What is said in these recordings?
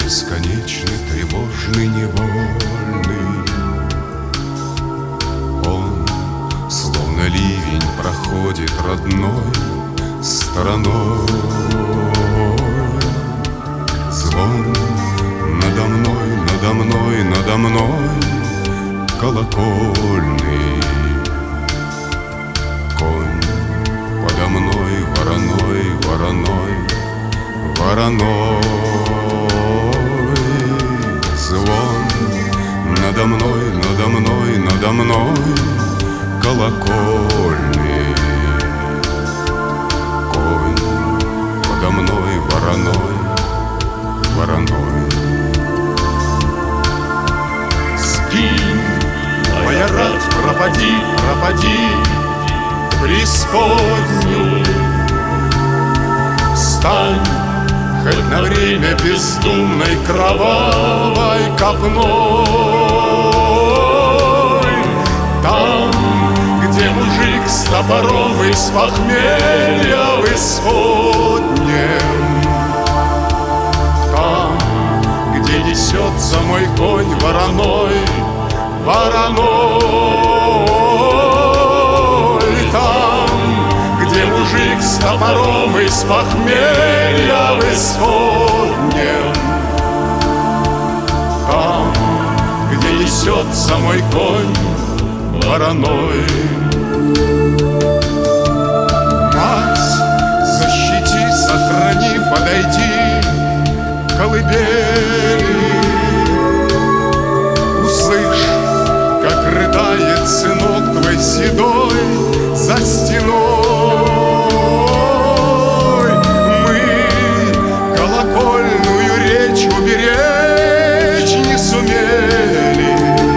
бесконечный, тревожный, невольный. Он, словно ливень, проходит родной стороной. Звон надо мной, надо мной, надо мной колокольный. Конь подо мной вороной, вороной, вороной. Звон надо мной, надо мной, надо мной колокольный. Конь подо мной вороной, вороной. Скинь, моя рать, пропади, пропади в преисподнюю. Стань хоть на время бездумной кровавой копной. Там, где мужик с топором из похмелья в исходнем. Там, где несется мой конь вороной, вороной. Там, где мужик с топором из похмелья в исходнем. Там, где несется мой конь вороной. Мать, защити, сохрани, подойди к колыбели. Услышь, как рыдает сынок твой седой за стеной. Мы колокольную речь уберечь не сумели,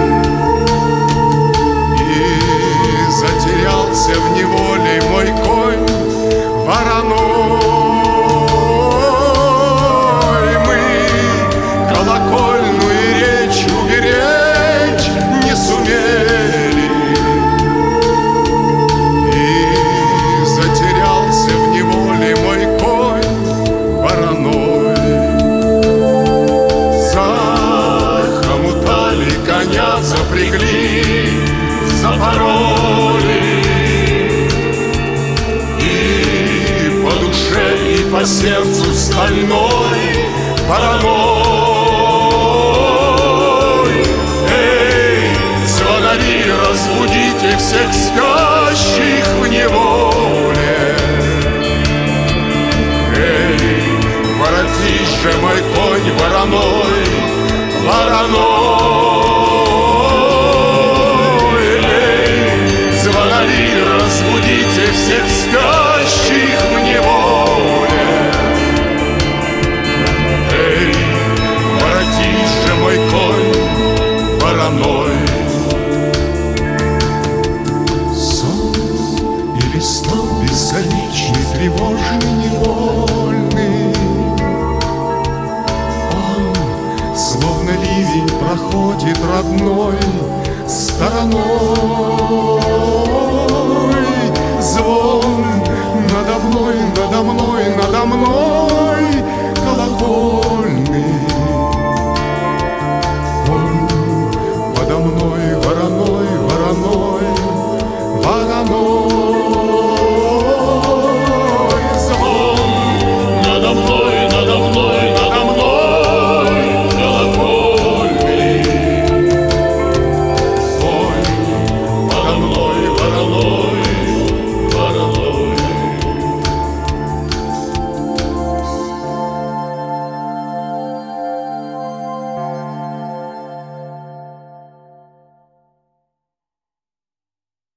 и затерялся в неволе мой конь вороной. Мы колокольную речь уберечь не сумели, и затерялся в неволе мой конь вороной. Захомутали коня, запрягли, запороли, и по душе, и по сердцу стальной вороной. Эй, звонари, разбудите всех спящих в неволе. Эй, воротись же, мой конь вороной, вороной.